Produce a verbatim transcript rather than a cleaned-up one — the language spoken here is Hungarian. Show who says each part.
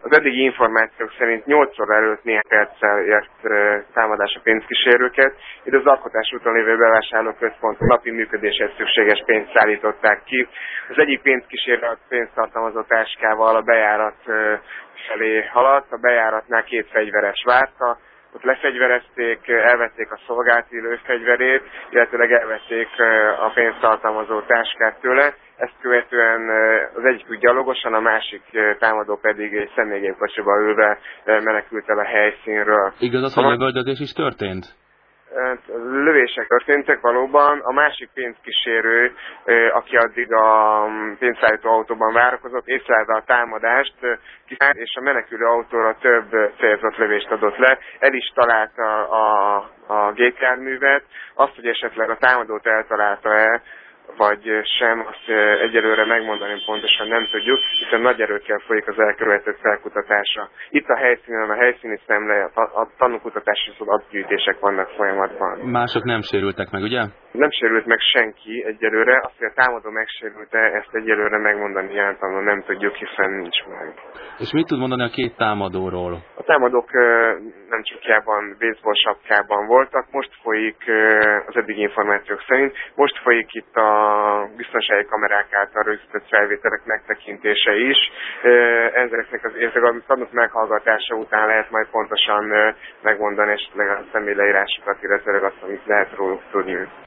Speaker 1: Az eddigi információk szerint nyolc óra előtt néhány perccel ért támadás a pénzkísérőket. Itt az Alkotás úton lévő bevásárlóközpont napi működéshez szükséges pénzt szállították ki. Az egyik pénzkísérő a pénzt tartalmazó táskával a bejárat felé haladt, a bejáratnál két fegyveres várta, ott lefegyverezték, elvették a szolgálati lőfegyverét, illetőleg elvették a pénzt tartalmazó táskát tőle. Ezt követően az egyik gyalogosan, a másik támadó pedig egy személygépkocsiba ülve menekült el a helyszínről.
Speaker 2: Igaz az, hogy lövöldözés is történt?
Speaker 1: Lövések történtek valóban. A másik pénzkísérő, aki addig a pénzszállító autóban várakozott, észlelve a támadást, kiszállt, és a menekülő autóra több célzott lövést adott le. El is találta a, a gépjárművet. Azt, hogy esetleg a támadót eltalálta-e, vagy sem, azt egyelőre megmondani pontosan nem tudjuk, hiszen nagy erőkkel folyik az elkövetett felkutatása. Itt a helyszínen, a helyszíni szemle, a, a tanúkutatási adatgyűjtések vannak folyamatban.
Speaker 2: Mások nem sérültek meg, ugye?
Speaker 1: Nem sérült meg senki egyelőre, azt, hogy a támadó megsérült-e, ezt egyelőre megmondani jelentlenül nem tudjuk, hiszen nincs meg.
Speaker 2: És mit tud mondani a két támadóról?
Speaker 1: A támadók nem csukjában, baseball sapkában voltak, most folyik az eddigi információk szerint, most folyik itt a biztonsági kamerák által rögzített felvételek megtekintése is. Ezeknek az a tanúk meghallgatása után lehet majd pontosan megmondani esetleg a személyleírásokat, illetve azt, amit lehet róluk tudni.